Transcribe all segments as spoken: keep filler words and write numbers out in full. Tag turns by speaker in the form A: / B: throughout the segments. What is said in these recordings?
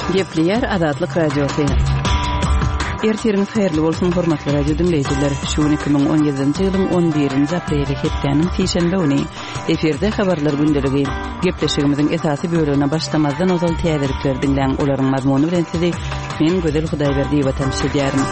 A: Gepleyer Adatlyk Radiosu. Ertiriniz hayırlı bolsun hormatly radio dinleyijiler. Şu iki bin on yedinji ýylyň on birinji apreli hepdeniň şeýşembe güni eferde habarlar gündeligi. Gepleşigimiziň esasy bölümine başlamazdan ozal täzelikler dinleň olaryň mazmuny bilen sizi men Gözel Hudaýberdi watan şeýdärim.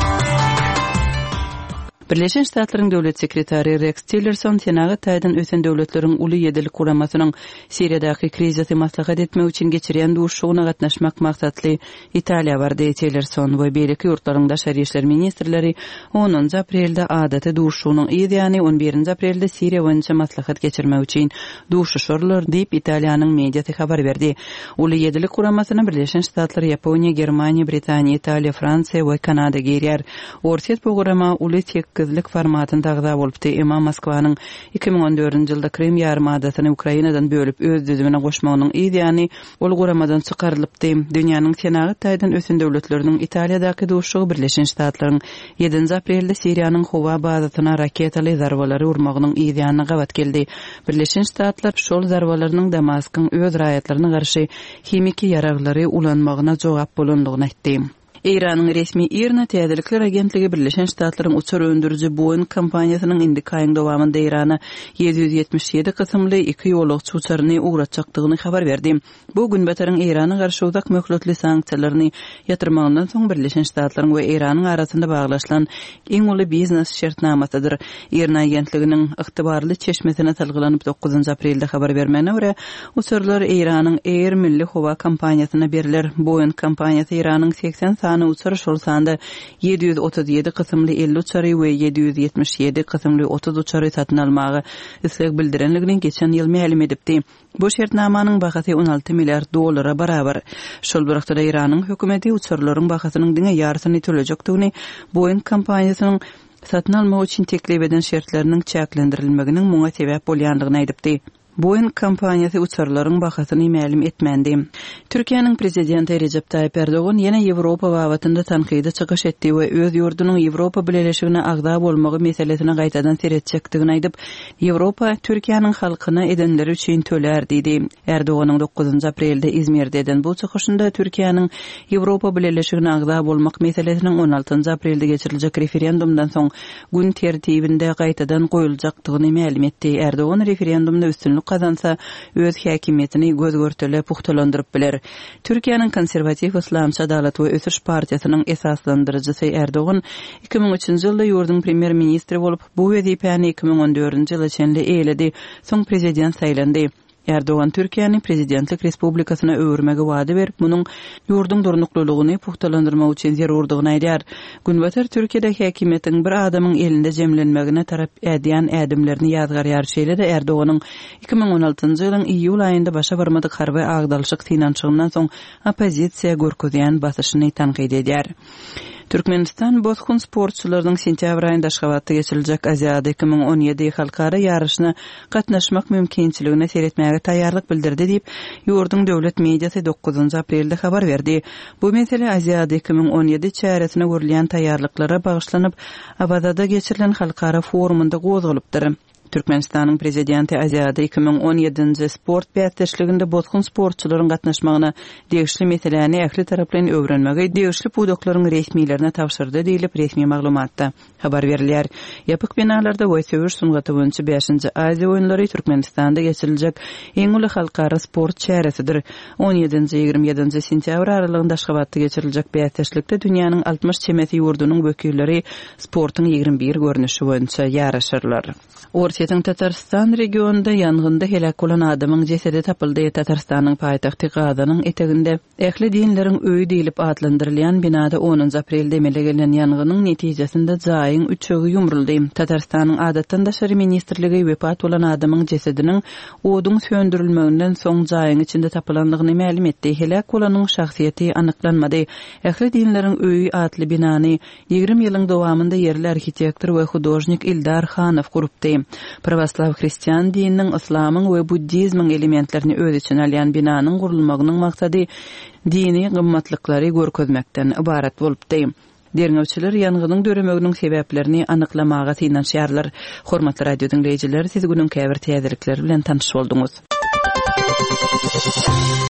A: Birleşen Ştatlaryň döwlet sekretary Rex Tillerson Senaga taýdan ösen döwletleriň uly ýedilik kuramasynyň Siriýadaky krizisy maslahat etmek üçin geçirýän duşugyna gatnaşmak maksatly Italiýa bardy. Tillerson we beýleki ýurtlaryň daşary işler ministrleri onunji aprelde adaty duşugynyň ýa-ni on birinji aprelde Siriýa boýunça maslahat geçirmek üçin duşuşurlar diýip Italiýanyň mediasy habar berdi. Uly ýedilik kuramasyna Birleşen Ştatlar, Ýaponiýa, Germaniýa, Britaniýa, Italiýa, Fransiýa we Kanada girýär. Orsiýet programa uly Kızlık formatında agza bolupdy. Emma Moskwanyň iki bin on dördünji ýylda Krim ýarymadasyny Ukrainadan bölüp öz düzümine goşmagynyň ýa-ni ol guramadan çykarylypdy. Dünýäniň senagy taýdan ösen döwletleriniň Italiýadaky duşugy Birleşen Ştatlaryň ýedinji aprelde Siriýanyň howa bazasyna raketaly zarbalary urmagynyň ýa-ni gabat geldi. Birleşen Ştatlar şol zarbalarynyň Damaskyň öz raýatlaryna garşy hemiki ýaraglary ulanmagyna jogap bolandygyny aýtdy. İran'ın resmi İRNA Täzelikler Agentligi Birleşen Ştatlaryň uçur öndürüji Boeing kompaniýasynyň indi kaýyň dowamında Irana yedi yüz ýetmiş ýedi kysymly iki ýolagçy uçaryny uğratjakdygyny habar berdi. Bu gün bataryň Irana garşy uzak möhletli sanksiýalaryny ýatyrmagyndan soň Birleşen Ştatlaryň we Iranyň arasynda baglaşlan iň uly biznes şertnamasydyr. İRNA agentliginiň ygtybarly çeşmesine talgylanyp dokuzunji aprelde habar bermegine görä, uçurlar Iranyň Air Milli Howa kompaniýasyna beriler. Boeing kompaniýasy Iranyň seksen sany uçur şol sanda yedi yüz otuz ýedi kysymly elli uçary we yedi yüz ýetmiş ýedi kysymly otuz uçary satyn almagy isleg bildirenligini geçen ýyl ma'lum edipdi. Bu şertnamanyň bahasy on alty milliard dollara barabar. Şol wagtda Iranyň hökümeti uçurlaryň bahasynyň diňe ýarsyny tölejakdygyny Boeing kompaniýasynyň satyn almak üçin teklip eden şertleriniň çäklendirilmeginiň muňa sebäp bolýandygyny aýdypdy. Boeing kompaniýasy uçurlaryň bahasyny ma'lum etmendi. Türkiýanyň prezidenti Recep Tayyip Erdogan ýene Ýewropa wagtynda tankydy çykyş etdi we öz ýurdunyň Ýewropa bileşigine agza bolmagy meselesine gaýtadan seretjekdigini aýdyp, Ýewropa Türkiýanyň halkyna edenleri üçin töler diýdi. Erdoganyň dokuzunji aprelde İzmirde eden bu çykyşynda Türkiýanyň Ýewropa bileşigine agza bolmak meselesiniň on altynji aprelde geçiriljek referendumdan soň gün tertibinde gaýtadan goýuljakdygyny ma'lum etdi. Erdogan referendumda üstünlük kazansa öz häkimetini göz görtele puhtalandyryp biler. Türkiýanyň konservativ islamçy adalet we ösüş partiýasynyň esaslandyrjysy Erdogan iki bin üçünji ýylda ýurdun premier ministri bolup bu wezipäni iki bin on dördünji ýyla çenli eýledi. Soň prezident saýlandy. Erdogan Türkiýanyň prezidentlik respublikasyna öwürmegi wada berip, munyň ýurdun durnuklulygyny puhtalandyrmak üçin zerurdygyny aýdýar. Günbatar Türkiýede häkimetiň bir adamyň elinde jemlenmegine tarap edýän ädimlerini ýazgar ýarşyla da Erdoganyň iki bin on altynji ýylyň iýul aýynda başa barmadyk harby agdalşyk synançygynyň soň opozisiýa görkezýän basyşyny tanqid edýär. Türkmenistan bozgun sportçylarynyň sentýabr aýynda Aşgabatda geçiriljek Aziýada iki bin on ýedi halkara ýaryşyna gatnaşmak mümkinçiligine seretmäge taýýarlyk bildirdi diýip ýurdun döwlet mediasy dokuzunji aprelde habar berdi. Bu mesele Aziýada iki bin on ýedi çäresine görülýän taýýarlyklara bagyşlanyp Abadada geçirilen halkara forumunda gozgulypdyr. Türkmenistanyň prezidenti Aziýada iki bin on ýedinji sport bätleşliginde bozgun sportçylaryň gatnaşmagyna degişli meseleni ähli taraplaryn öwrenmegi degişli pudoklaryň resmiýlerine tapşyrdy diýilip resmi maglumatda habar berilýär. Ýapyk binalarda we söwüş sungaty boýunça beşinji Aziýa oýunlary Türkmenistanda geçiriljek eň uly halkara sport çäresidir. on ýedinji ýigirme ýedinji sentýabr aralygynda Aşgabatda geçiriljek bätleşlikde dünýäniň altmış çemeti ýurdunyň wekilleri sportyň ýigirme bir görnüşi boýunça ýaraşyrlar. Orsiýetiň Tatarstan regionunda ýangynda helak bolan adamyň jesedi tapyldy. Tatarstanyň paýtagty Gazanyň eteginde ähli dinleriň öýü diýilip adlandyrylýan binada onunji aprelde emele gelen ýanganyň netijesinde jaýyň üçegi ýumruldy. Tatarstanyň adatdan daşary ministrligi wepat bolan adamyň jesediniň oduň söndürilmeginden soň jaýyň içinde tapylandygyny ma'lum etdi. Helak bolanyň şahsiýeti anyklanmady. Ähli dinleriň öýü adly binany ýigirme ýylyň dowamında yerli arxitektor we hudojnik Ildar Hanow gurupdy. Pravoslav hristiýan dininiň, islamyň we buddizmiň elementlerini öz içine alýan binanyň gurulmagynyň maksady dini gymmatlyklary görkezmekden ibarat bolupdy. Derňewçiler ýanganyň döremeginiň sebäplerini anyklamaga synanýarlar. Hormatly radio dinleyijiler, siz günüň käbir täzelikleri bilen tanış bolduňuz.